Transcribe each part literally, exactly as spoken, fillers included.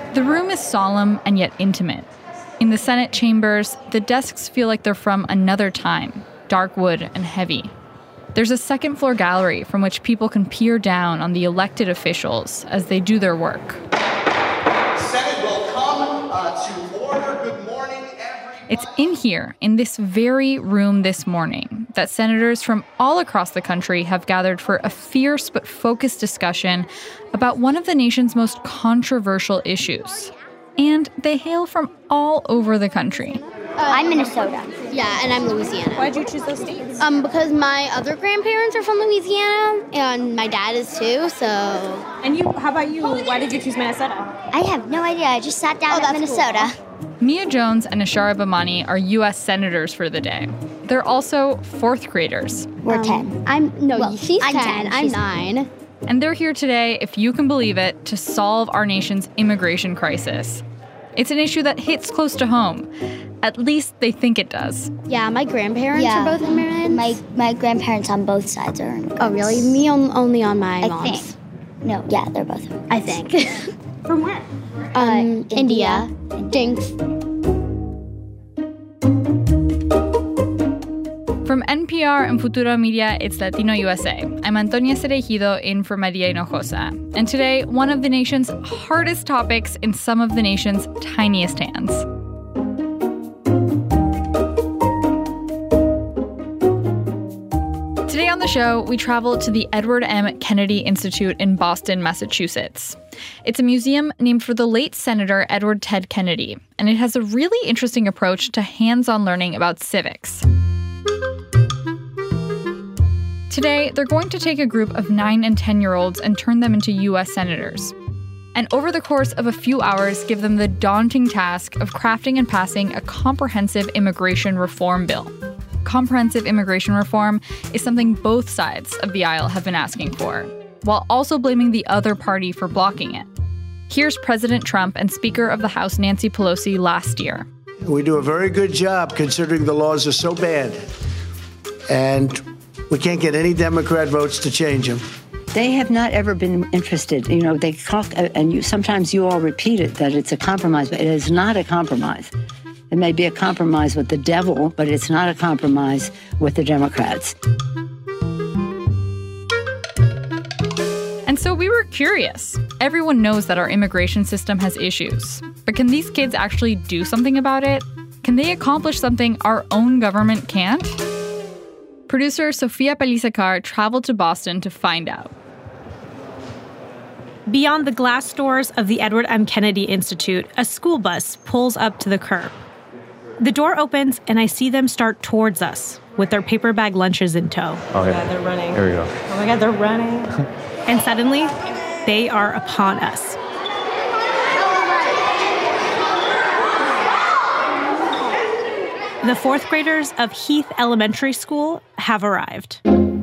The room is solemn and yet intimate. In the Senate chambers, the desks feel like they're from another time, dark wood and heavy. There's a second-floor gallery from which people can peer down on the elected officials as they do their work. Senate will come uh, to order. Good morning, everyone. It's in here, in this very room this morning, that senators from all across the country have gathered for a fierce but focused discussion about one of the nation's most controversial issues. And they hail from all over the country. Uh, I'm Minnesota. Yeah, and I'm Louisiana. Why'd you choose those states? Um, because my other grandparents are from Louisiana, and my dad is too, so... And you, how about you? Why did you choose Minnesota? I have no idea. I just sat down Oh, at that's Minnesota. cool. Mia Jones and Ashara Bamani are U S senators for the day. They're also fourth graders. We're Um, ten. I'm... No, Well, she's I'm ten. ten. I'm She's- nine. And they're here today, if you can believe it, to solve our nation's immigration crisis. It's an issue that hits close to home. At least they think it does. Yeah, my grandparents Yeah. are both immigrants. My my grandparents on both sides are immigrants. Oh, really? Me on, only on my I mom's. think. No, yeah, they're both immigrants. I think. From where? um, Uh, India. India. Thanks. From N P R and Futuro Media, it's Latino U S A. I'm Antonia Cereijido in for Maria Hinojosa. And today, one of the nation's hardest topics in some of the nation's tiniest hands. Today on the show, we travel to the Edward M. Kennedy Institute in Boston, Massachusetts. It's a museum named for the late Senator Edward Ted Kennedy, and it has a really interesting approach to hands-on learning about civics. Today, they're going to take a group of nine and ten-year-olds and turn them into U S senators. And over the course of a few hours, give them the daunting task of crafting and passing a comprehensive immigration reform bill. Comprehensive immigration reform is something both sides of the aisle have been asking for, while also blaming the other party for blocking it. Here's President Trump and Speaker of the House Nancy Pelosi last year. We do a very good job considering the laws are so bad. And we can't get any Democrat votes to change them. They have not ever been interested. You know, they talk, and you, sometimes you all repeat it, that it's a compromise, but it is not a compromise. It may be a compromise with the devil, but it's not a compromise with the Democrats. And so we were curious. Everyone knows that our immigration system has issues. But can these kids actually do something about it? Can they accomplish something our own government can't? Producer Sofia Pelisacar traveled to Boston to find out. Beyond the glass doors of the Edward M. Kennedy Institute, a school bus pulls up to the curb. The door opens, and I see them start towards us with their paper bag lunches in tow. Oh, yeah. God, they're running. Here we go. Oh my God, they're running. And suddenly, they are upon us. The fourth graders of Heath Elementary School have arrived.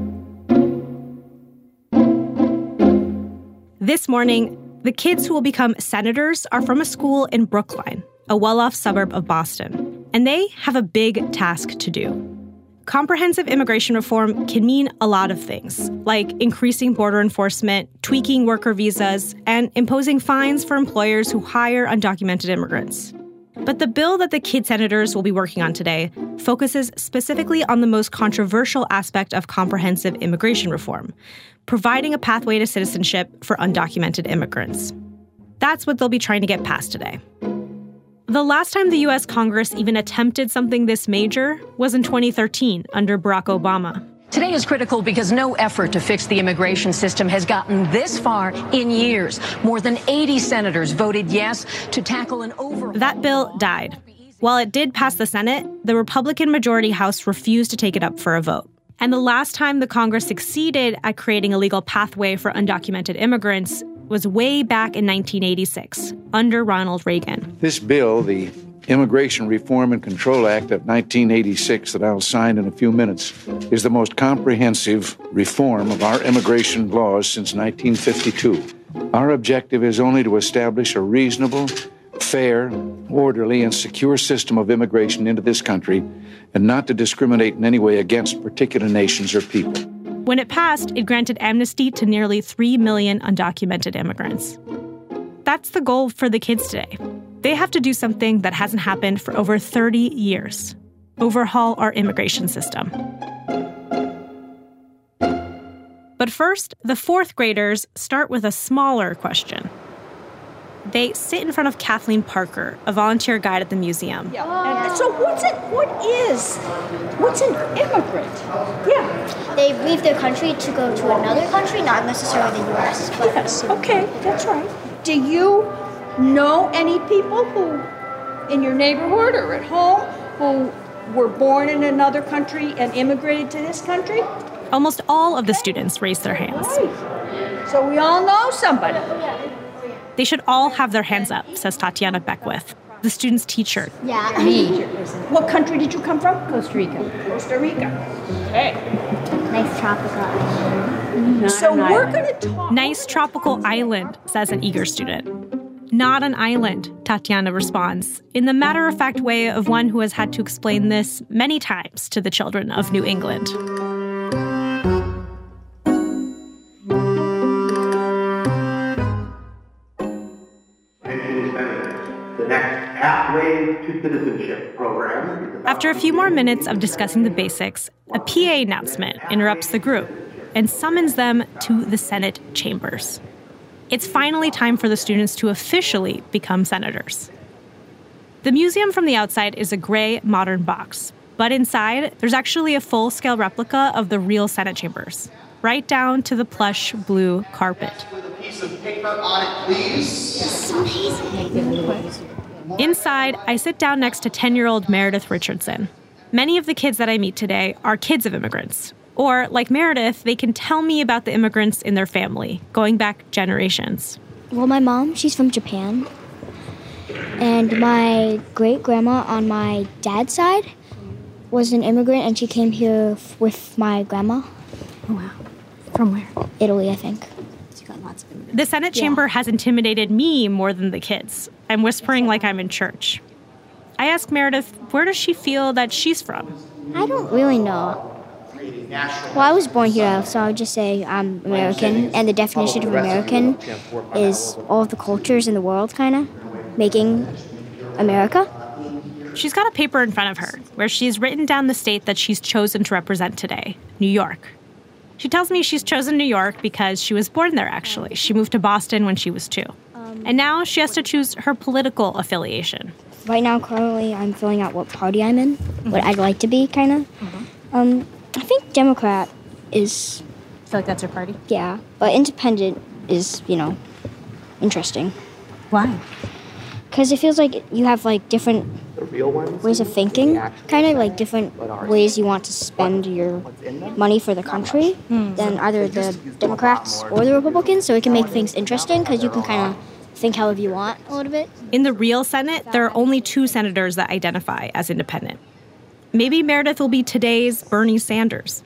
This morning, the kids who will become senators are from a school in Brookline, a well-off suburb of Boston, and they have a big task to do. Comprehensive immigration reform can mean a lot of things, like increasing border enforcement, tweaking worker visas, and imposing fines for employers who hire undocumented immigrants. But the bill that the kid senators will be working on today focuses specifically on the most controversial aspect of comprehensive immigration reform, providing a pathway to citizenship for undocumented immigrants. That's what they'll be trying to get passed today. The last time the U S Congress even attempted something this major was in twenty thirteen under Barack Obama. Today is critical because no effort to fix the immigration system has gotten this far in years. More than eighty senators voted yes to tackle an overhaul. That bill died. While it did pass the Senate, the Republican majority House refused to take it up for a vote. And the last time the Congress succeeded at creating a legal pathway for undocumented immigrants was way back in nineteen eighty-six, under Ronald Reagan. This bill, the Immigration Reform and Control Act of nineteen eighty-six, that I'll sign in a few minutes, is the most comprehensive reform of our immigration laws since nineteen fifty-two. Our objective is only to establish a reasonable, fair, orderly, and secure system of immigration into this country, and not to discriminate in any way against particular nations or people. When it passed, it granted amnesty to nearly three million undocumented immigrants. that's the goal for the kids today. They have to do something that hasn't happened for over thirty years. Overhaul our immigration system. But first, the fourth graders start with a smaller question. They sit in front of Kathleen Parker, a volunteer guide at the museum. Yeah. And so what's it? What is? What's an immigrant? Yeah. They leave their country to go to another country, not necessarily the U S. But Yes. Okay, that's right. Do you know any people who, in your neighborhood or at home, who were born in another country and immigrated to this country? Almost all of the students raise their hands. Right. So we all know somebody. They should all have their hands up, says Tatiana Beckwith, the student's teacher. yeah. Me. What country did you come from? Costa Rica. Costa Rica. Okay. Nice tropical island. So we're going to talk. Nice tropical island, says an eager student. Not an island, Tatiana responds, in the matter-of-fact way of one who has had to explain this many times to the children of New England. The next Pathway to Citizenship program. After a few more minutes of discussing the basics, a P A announcement interrupts the group and summons them to the Senate chambers. It's finally time for the students to officially become senators. The museum from the outside is a gray, modern box, but inside, there's actually a full-scale replica of the real Senate chambers, right down to the plush blue carpet. With a piece of paper on it, please. It's amazing. Inside, I sit down next to ten-year-old Meredith Richardson. Many of the kids that I meet today are kids of immigrants. Or, like Meredith, they can tell me about the immigrants in their family, going back generations. Well, my mom, she's from Japan. And my great-grandma on my dad's side was an immigrant, and she came here f- with my grandma. Oh, wow. From where? Italy, I think. The Senate chamber has intimidated me more than the kids. I'm whispering like I'm in church. I ask Meredith, where does she feel that she's from? I don't really know. Well, I was born here, so I would just say I'm American, and the definition of American is all of the cultures in the world, kind of, making America. She's got a paper in front of her where she's written down the state that she's chosen to represent today, New York. She tells me she's chosen New York because she was born there, actually. She moved to Boston when she was two. And now she has to choose her political affiliation. Right now, currently, I'm filling out what party I'm in, mm-hmm. what I'd like to be, kind of. Mm-hmm. Um, I think Democrat is... I feel like that's your party? Yeah, but independent is, you know, interesting. Why? Because it feels like you have, like, different ways of thinking, kind of like different ways you want to spend your money for the country mm. than either the Democrats or the Republicans, so it can make things interesting because you can kind of think however you want a little bit. In the real Senate, there are only two senators that identify as independent. Maybe Meredith will be today's Bernie Sanders.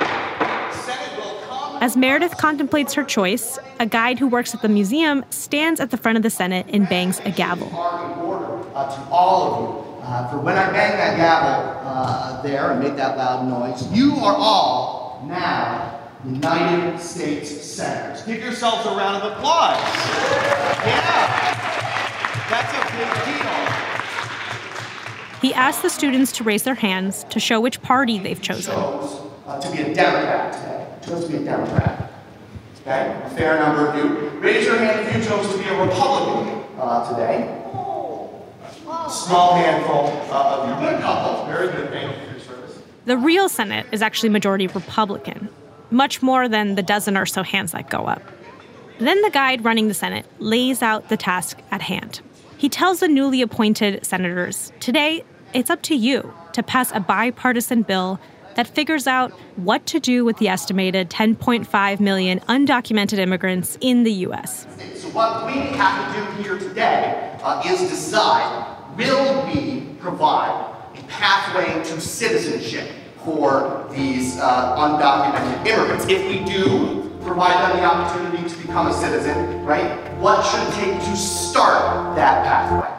As Meredith contemplates her choice, a guide who works at the museum stands at the front of the Senate and bangs a gavel. Uh, to all of you, uh, for when I bang that gavel uh, there and make that loud noise, you are all now United States Senators. Give yourselves a round of applause. Yeah, that's a big deal. He asks the students to raise their hands to show which party they've chosen. Chose uh, to be a Democrat today. Chose to be a Democrat. Okay, a fair number of you. Raise your hand if you chose to be a Republican uh, today. Small handful uh, of you. Good couple. Very good. Thank you for your service. The real Senate is actually majority Republican, much more than the dozen or so hands that go up. Then the guide running the Senate lays out the task at hand. He tells the newly appointed senators, today, it's up to you to pass a bipartisan bill that figures out what to do with the estimated ten point five million undocumented immigrants in the U S. So what we have to do here today uh, is decide, will we provide a pathway to citizenship for these uh, undocumented immigrants? If we do provide them the opportunity to become a citizen, right, what should it take to start that pathway?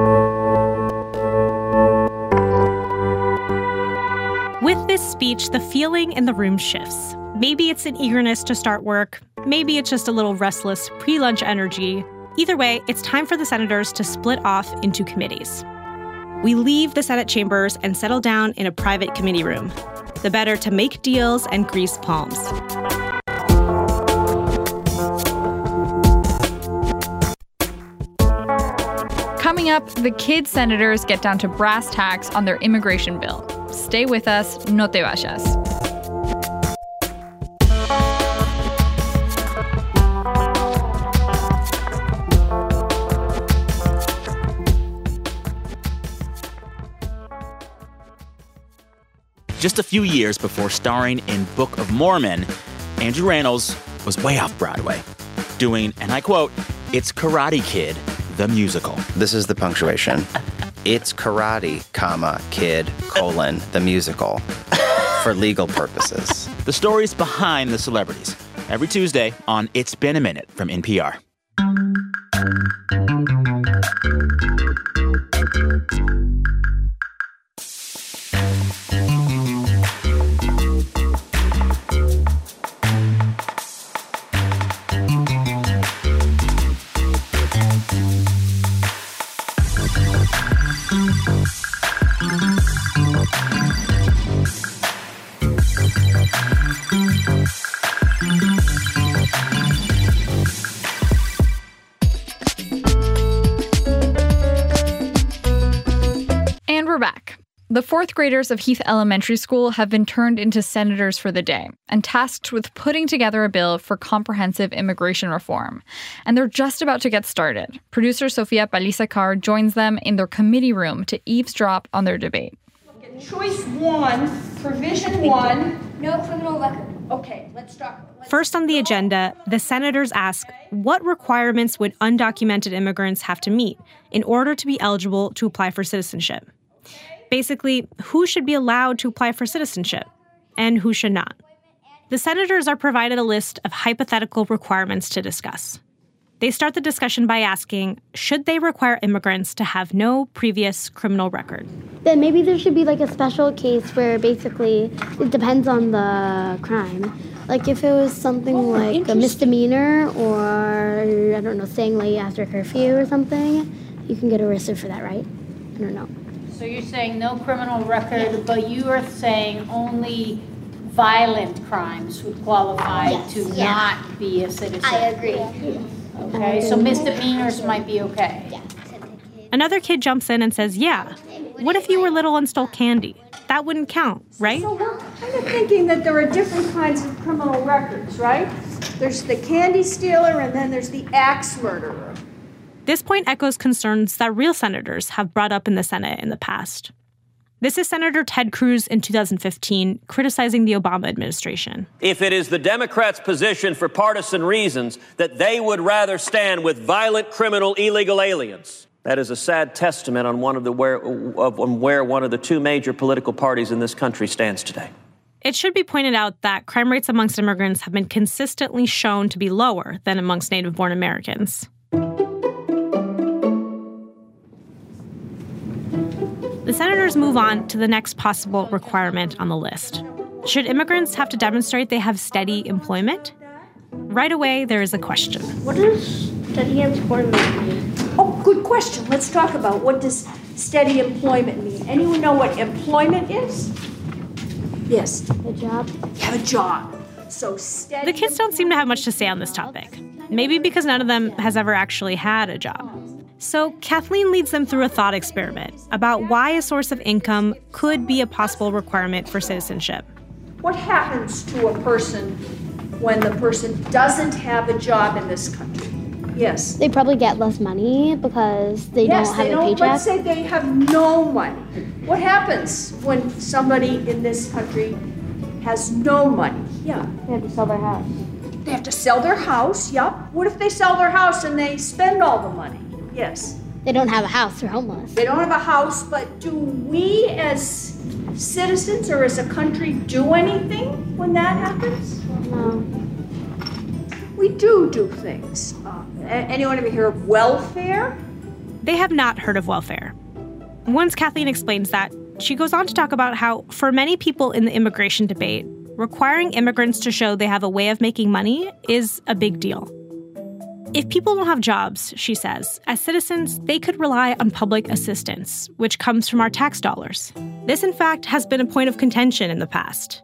With this speech, the feeling in the room shifts. Maybe it's an eagerness to start work. Maybe it's just a little restless pre-lunch energy. Either way, it's time for the senators to split off into committees. We leave the Senate chambers and settle down in a private committee room, the better to make deals and grease palms. Coming up, the kid senators get down to brass tacks on their immigration bill. Stay with us, no te vayas. Just a few years before starring in Book of Mormon, Andrew Rannells was way off Broadway, doing, and I quote, "It's Karate Kid, the musical." This is the punctuation. It's Karate, comma, Kid, colon, the musical, for legal purposes. The stories behind the celebrities. Every Tuesday on It's Been a Minute from N P R. The fourth graders of Heath Elementary School have been turned into senators for the day and tasked with putting together a bill for comprehensive immigration reform. And they're just about to get started. Producer Sofia Paliza Carr joins them in their committee room to eavesdrop on their debate. Choice one, provision one. No criminal record. Okay, let's talk. Let's First on the agenda, the senators ask, what requirements would undocumented immigrants have to meet in order to be eligible to apply for citizenship? Basically, who should be allowed to apply for citizenship and who should not? The senators are provided a list of hypothetical requirements to discuss. They start the discussion by asking, should they require immigrants to have no previous criminal record? Then maybe there should be like a special case where basically it depends on the crime. Like if it was something oh, like a misdemeanor or, I don't know, staying late after curfew or something, you can get arrested for that, right? I don't know. So you're saying no criminal record, yeah. But you are saying only violent crimes would qualify yes. to yeah. not be a citizen. I agree. Okay, so misdemeanors might be okay. Yeah. Another kid jumps in and says, yeah, what if you were little and stole candy? That wouldn't count, right? So we're kind of thinking that there are different kinds of criminal records, right? There's the candy stealer and then there's the axe murderer. This point echoes concerns that real senators have brought up in the Senate in the past. This is Senator Ted Cruz in two thousand fifteen criticizing the Obama administration. If it is the Democrats' position for partisan reasons that they would rather stand with violent criminal illegal aliens, that is a sad testament on one of the where, of, on where one of the two major political parties in this country stands today. It should be pointed out that crime rates amongst immigrants have been consistently shown to be lower than amongst native-born Americans. The senators move on to the next possible requirement on the list. Should immigrants have to demonstrate they have steady employment? Right away, there is a question. What does steady employment mean? Oh, good question. Let's talk about what does steady employment mean. Anyone know what employment is? Yes. A job? Yeah, a job. So steady. The kids don't seem to have much to say on this topic. Maybe because none of them has ever actually had a job. So Kathleen leads them through a thought experiment about why a source of income could be a possible requirement for citizenship. What happens to a person when the person doesn't have a job in this country? Yes. They probably get less money because they yes, don't have they a don't, paycheck. Let's say they have no money. What happens when somebody in this country has no money? Yeah. They have to sell their house. They have to sell their house, yep. What if they sell their house and they spend all the money? Yes. They don't have a house, they're homeless. They don't have a house, but do we as citizens or as a country do anything when that happens? No. We do do things. Uh, anyone ever hear of welfare? They have not heard of welfare. Once Kathleen explains that, she goes on to talk about how, for many people in the immigration debate, requiring immigrants to show they have a way of making money is a big deal. If people don't have jobs, she says, as citizens, they could rely on public assistance, which comes from our tax dollars. This, in fact, has been a point of contention in the past.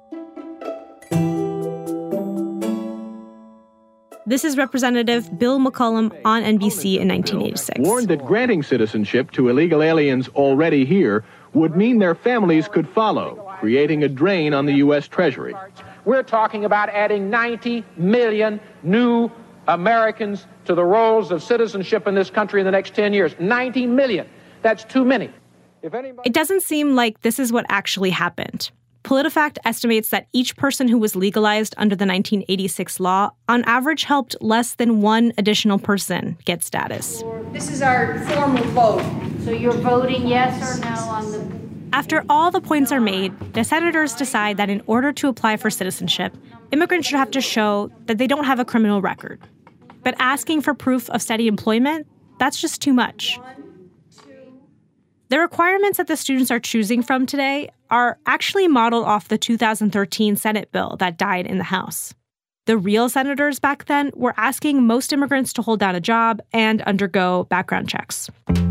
This is Representative Bill McCollum on N B C in nineteen eighty-six. Warned that granting citizenship to illegal aliens already here would mean their families could follow, creating a drain on the U S Treasury. We're talking about adding ninety million new Americans to the rolls of citizenship in this country in the next ten years. ninety million. That's too many. If anybody... It doesn't seem like this is what actually happened. PolitiFact estimates that each person who was legalized under the nineteen eighty-six law on average helped less than one additional person get status. This is our formal vote. So you're voting yes or no on the... After all the points are made, the senators decide that in order to apply for citizenship, immigrants should have to show that they don't have a criminal record. But asking for proof of steady employment, that's just too much. The requirements that the students are choosing from today are actually modeled off the two thousand thirteen Senate bill that died in the House. The real senators back then were asking most immigrants to hold down a job and undergo background checks.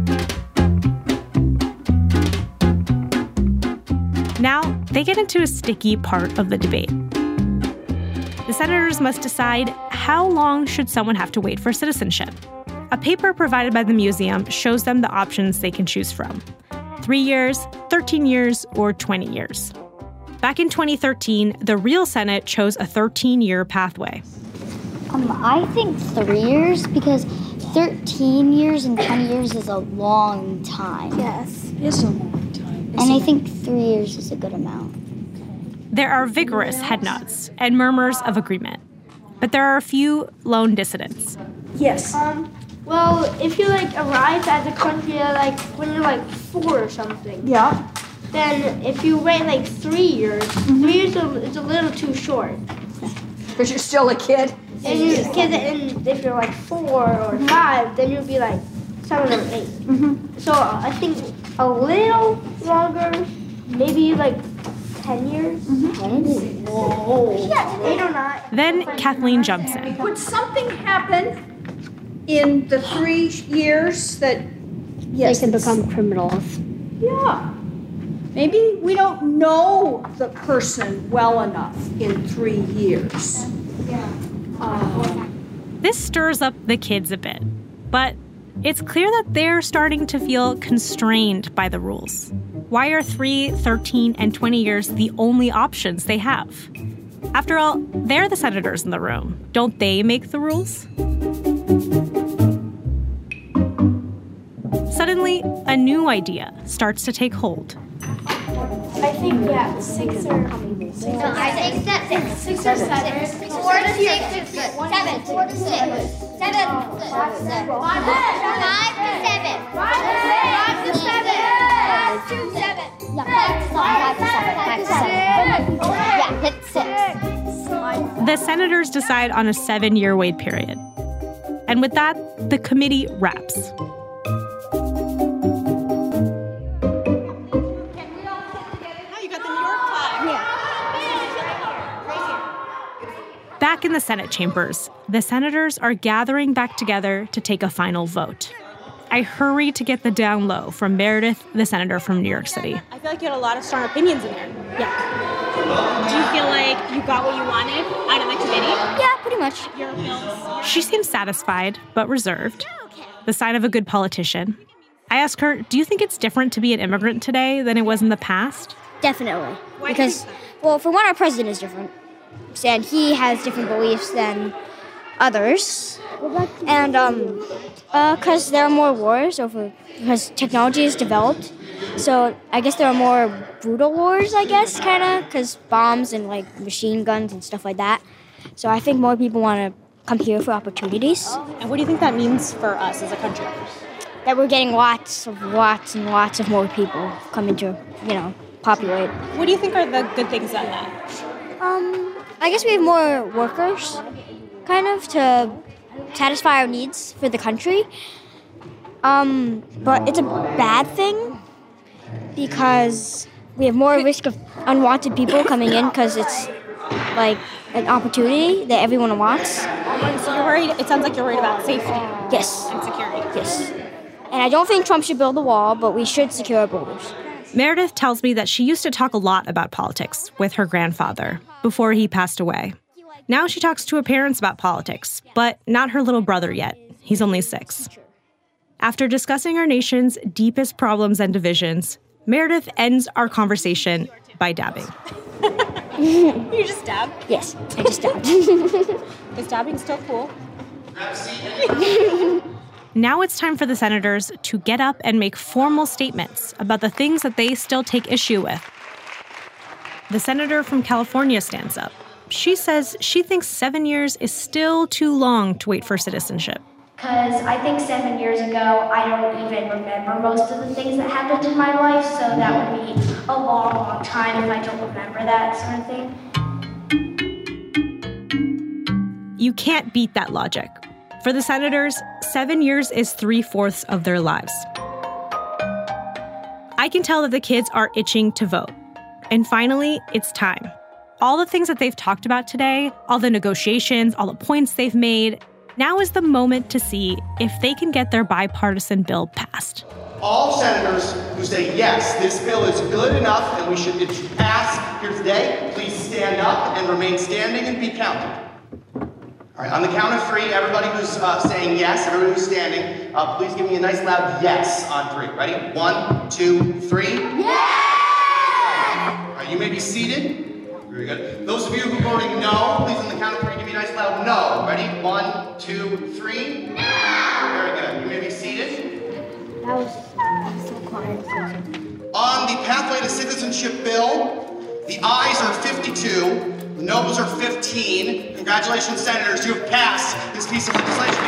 Now, they get into a sticky part of the debate. The senators must decide how long should someone have to wait for citizenship. A paper provided by the museum shows them the options they can choose from. Three years, thirteen years, or twenty years. Back in twenty thirteen, the real Senate chose a thirteen-year pathway. Um, I think three years because thirteen years and twenty years is a long time. Yes, it's a long time. And I think three years is a good amount. There are vigorous head nods and murmurs of agreement. But there are a few lone dissidents. Yes. Um, well, if you like arrive at the country at, like when you're like four or something. Yeah. Then if you wait like three years, mm-hmm. three years is a little too short. Because you're still a kid. And you kid, and if you're like four or five, then you'll be like seven or eight. Mm-hmm. So I think a little longer, maybe like ten years. Mm-hmm. Whoa. Yeah, eight or nine. Then Kathleen jumps in. Would something happen in the three years that yes, they can become criminals? Yeah. Maybe we don't know the person well enough in three years. Yeah. Uh, this stirs up the kids a bit, but it's clear that they're starting to feel constrained by the rules. Why are three, thirteen, and twenty years the only options they have? After all, they're the senators in the room. Don't they make the rules? Suddenly, a new idea starts to take hold. I think, yeah, six or... Six or seven. Six, six or seven. Four to six. Seven. Four to six. Seven. Five to seven. Five to seven. Five to seven. Five to seven. Yeah, five to seven. Five to seven. Yeah, hit six. The senators decide on a seven-year wait period. And with that, the committee wraps. Back in the Senate chambers, the senators are gathering back together to take a final vote. I hurry to get the down low from Meredith, the senator from New York City. I feel like you had a lot of strong opinions in there. Yeah. Do you feel like you got what you wanted out of the committee? Yeah, pretty much. Your bills? She seems satisfied, but reserved. The sign of a good politician. I ask her, do you think it's different to be an immigrant today than it was in the past? Definitely. Because, well, for one, our president is different. And he has different beliefs than others. And um, uh, because there are more wars over, because technology is developed. So I guess there are more brutal wars, I guess, kind of, because bombs and like machine guns and stuff like that. So I think more people want to come here for opportunities. And what do you think that means for us as a country? That we're getting lots of lots and lots of more people coming to, you know, populate. What do you think are the good things about that? Um, I guess we have more workers, kind of, to satisfy our needs for the country. Um, but it's a bad thing because we have more risk of unwanted people coming in because it's like an opportunity that everyone wants. So you're worried, it sounds like you're worried about safety. Yes. And security. Yes. And I don't think Trump should build a wall, but we should secure our borders. Meredith tells me that she used to talk a lot about politics with her grandfather before he passed away. Now she talks to her parents about politics, but not her little brother yet. He's only six. After discussing our nation's deepest problems and divisions, Meredith ends our conversation by dabbing. You just dab? Yes, I just dabbed. Is dabbing still cool? Now it's time for the senators to get up and make formal statements about the things that they still take issue with. The senator from California stands up. She says she thinks seven years is still too long to wait for citizenship. Because I think seven years ago, I don't even remember most of the things that happened in my life, so that would be a long, long time if I don't remember that sort of thing. You can't beat that logic. For the senators, seven years is three-fourths of their lives. I can tell that the kids are itching to vote. And finally, it's time. All the things that they've talked about today, all the negotiations, all the points they've made, now is the moment to see if they can get their bipartisan bill passed. All senators who say, yes, this bill is good enough and we should, it should pass here today, please stand up and remain standing and be counted. All right, on the count of three, everybody who's uh, saying yes, everybody who's standing, uh, please give me a nice loud yes on three. Ready? One, two, three. Yeah! All right, you may be seated. Very good. Those of you who voted no, please on the count of three, give me a nice loud no. Ready? One, two, three. No! Very good. You may be seated. That was so quiet. On the pathway to citizenship bill, the ayes are fifty-two. The no's are fifteen. Congratulations, senators. You have passed this piece of legislation.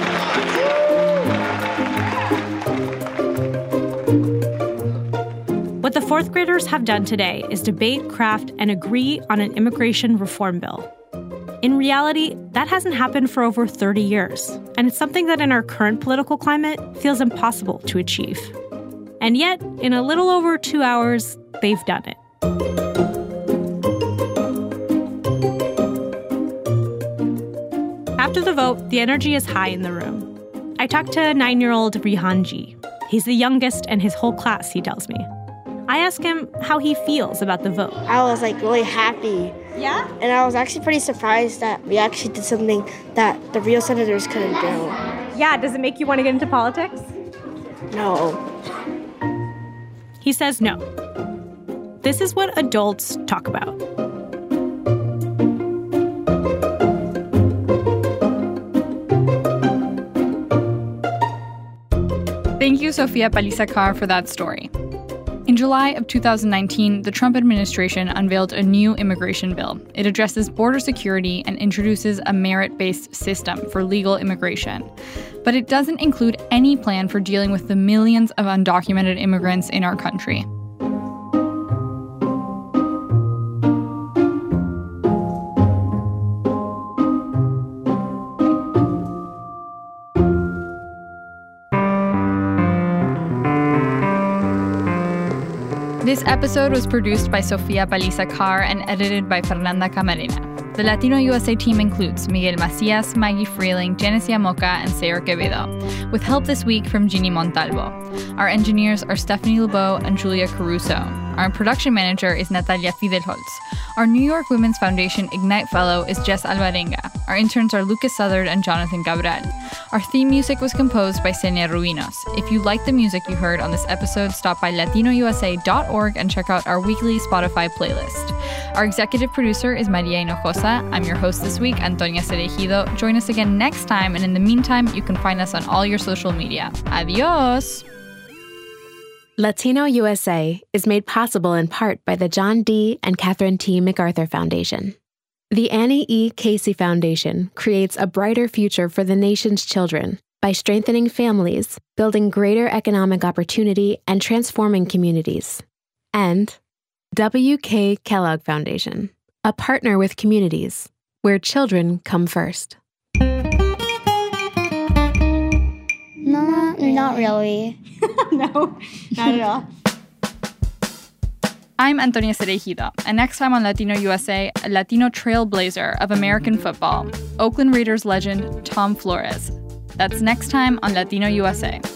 What the fourth graders have done today is debate, craft, and agree on an immigration reform bill. In reality, that hasn't happened for over thirty years, and it's something that in our current political climate feels impossible to achieve. And yet, in a little over two hours, they've done it. After the vote, the energy is high in the room. I talked to nine-year-old Rihanji. He's the youngest in his whole class, he tells me. I ask him how he feels about the vote. I was like really happy. Yeah? And I was actually pretty surprised that we actually did something that the real senators couldn't do. Yeah, does it make you want to get into politics? No. He says no. This is what adults talk about. Thank you, Sofia Paliza-Carr, for that story. In July of two thousand nineteen, the Trump administration unveiled a new immigration bill. It addresses border security and introduces a merit-based system for legal immigration. But it doesn't include any plan for dealing with the millions of undocumented immigrants in our country. This episode was produced by Sofia Paliza-Carr and edited by Fernanda Camarena. The Latino U S A team includes Miguel Macias, Maggie Freeling, Genesia Moca, and Sayer Quevedo, with help this week from Ginny Montalvo. Our engineers are Stephanie Lebeau and Julia Caruso. Our production manager is Natalia Fidelholz. Our New York Women's Foundation Ignite Fellow is Jess Alvarenga. Our interns are Lucas Southard and Jonathan Cabral. Our theme music was composed by Senia Ruinos. If you like the music you heard on this episode, stop by latino u s a dot org and check out our weekly Spotify playlist. Our executive producer is Maria Hinojosa. I'm your host this week, Antonia Cereijido. Join us again next time, and in the meantime, you can find us on all your social media. Adios! Latino U S A is made possible in part by the John D. and Catherine T. MacArthur Foundation. The Annie E. Casey Foundation creates a brighter future for the nation's children by strengthening families, building greater economic opportunity, and transforming communities. And W K. Kellogg Foundation, a partner with communities where children come first. No, not really. No, not at all. I'm Antonia Cereijido, and next time on Latino U S A, a Latino trailblazer of American football, Oakland Raiders legend Tom Flores. That's next time on Latino U S A.